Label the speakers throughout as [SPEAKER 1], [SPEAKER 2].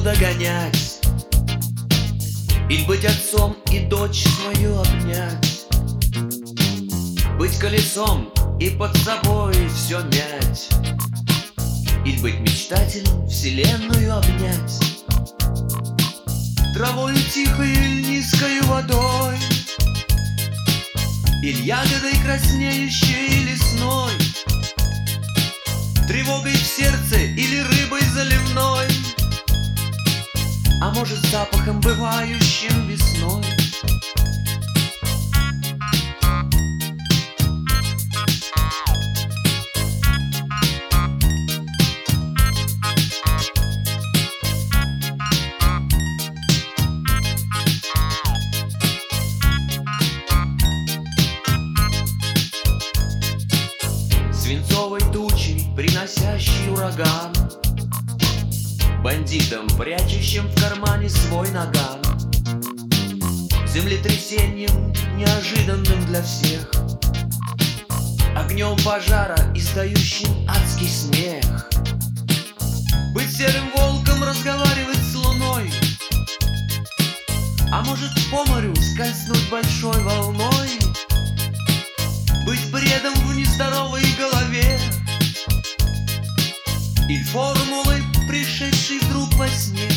[SPEAKER 1] догонять, или быть отцом и дочь свою обнять, быть колесом и под собой все мять, или быть мечтателем вселенную обнять, травою тихой или низкою водой, или ягодой краснеющей лесной, тревогой в сердце или рыбой заливной, а может запахом бывающим весной. Свинцовой тучей, приносящий ураган, бандитом, прячущим в кармане свой наган, землетрясением, неожиданным для всех, огнем пожара, издающим адский смех. Быть серым волком, разговаривать с луной, а может по морю скользнуть большой волной, быть бредом в нездоровой голове и формулой, пришедшей вдруг во сне.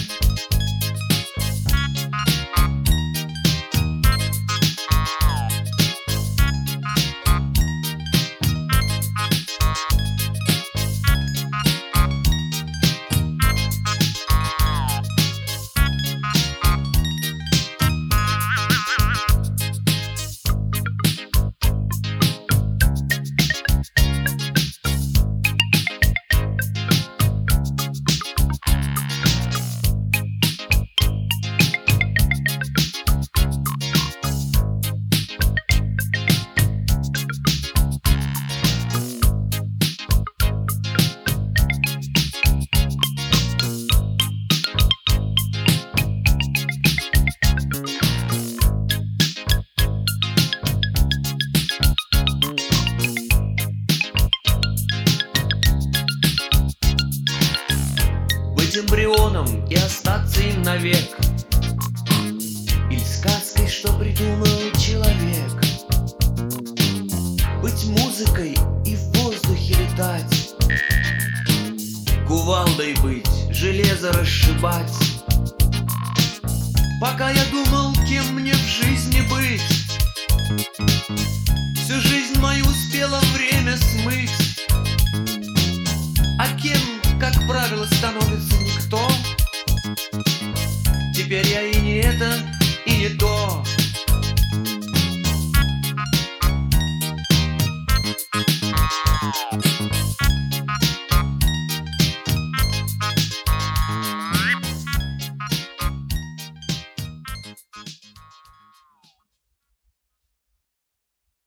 [SPEAKER 1] Быть эмбрионом и остаться им навек, или сказкой, что придумал человек, быть музыкой и в воздухе летать, кувалдой быть, железо расшибать. Пока я думал, кем мне в жизни быть,